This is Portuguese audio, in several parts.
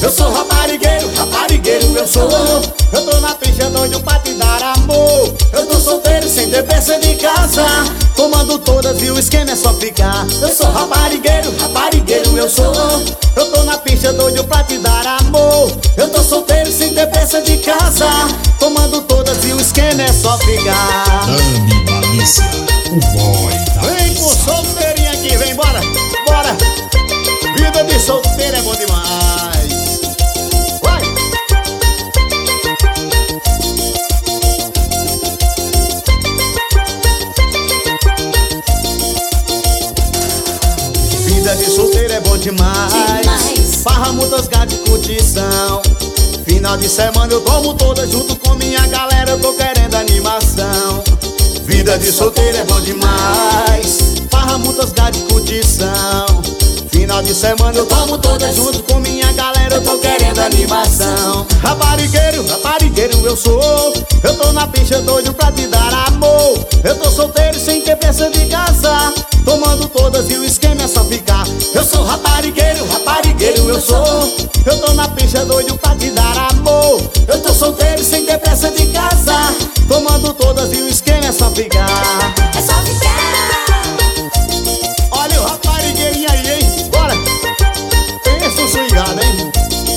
Eu sou raparigueiro, raparigueiro eu sou. Eu tô na pista doido pra te dar amor. Eu tô solteiro sem dependência de casa, tomando todas e o esquema é só ficar. Eu sou raparigueiro, raparigueiro eu sou. Eu tô na pista doido pra te dar amor. Eu tô solteiro sem dependência de casa, tomando todas e o esquema é só ficar. Dani Malícia, o boy da Vem com solteirinha aqui, vem, bora, bora. Vida de solteiro é bom demais. Vai! Vida de solteiro é bom demais. Farra, muitas gatas de curtição. Final de semana eu tomo todas junto com minha galera, eu tô querendo animação. Vida de solteiro é bom demais. Farra, muitas gatas de curtição. Final de semana eu tomo todas junto com minha galera, eu tô querendo animação. Raparigueiro, raparigueiro eu sou. Eu tô na pista doido pra te dar amor. Eu tô solteiro sem ter pressa de casar, tomando todas e o esquema é só ficar. Eu sou raparigueiro, raparigueiro eu sou. Eu tô na pista doido pra te dar amor. Eu tô solteiro sem ter pressa de casar, tomando todas e o esquema é só ficar. É só ficar. Olha o raparigueirinho aí, hein? Bora! Pensa o swingado, hein?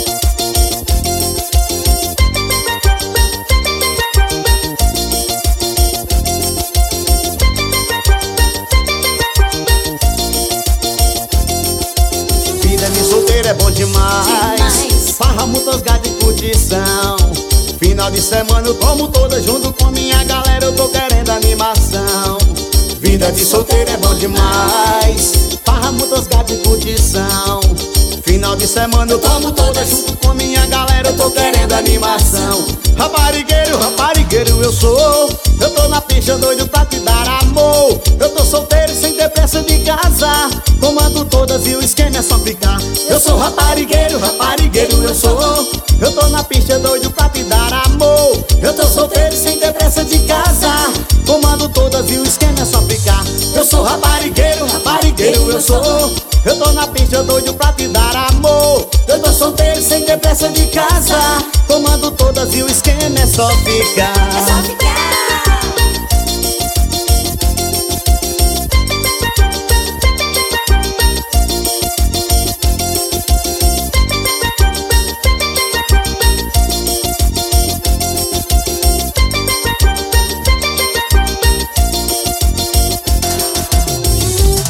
Vida de solteiro é bom demais. Farra, muitas gatas de curtição. Final de semana eu tomo todas junto com minha galera, eu tô querendo animação. Vida de solteiro é bom demais. Farra, muitas gatas de curtição. Final de semana eu tomo todas junto com minha galera, eu tô querendo animação. Raparigueiro, raparigueiro eu sou. Eu tô na pista doido pra te dar amor. Eu tô solteiro sem ter pressa de casar, tomando todas e o esquema é só ficar. Eu sou raparigueiro, raparigueiro eu sou. Eu tô na pista doido pra te dar amor. Eu tô solteiro sem ter pressa de casar, tomando todas e o esquema é só ficar. Eu sou raparigueiro, raparigueiro eu sou. Eu tô na pista doido pra te dar amor. Eu tô solteiro sem ter pressa de casar, tomando todas e o esquema é só ficar. É só ficar.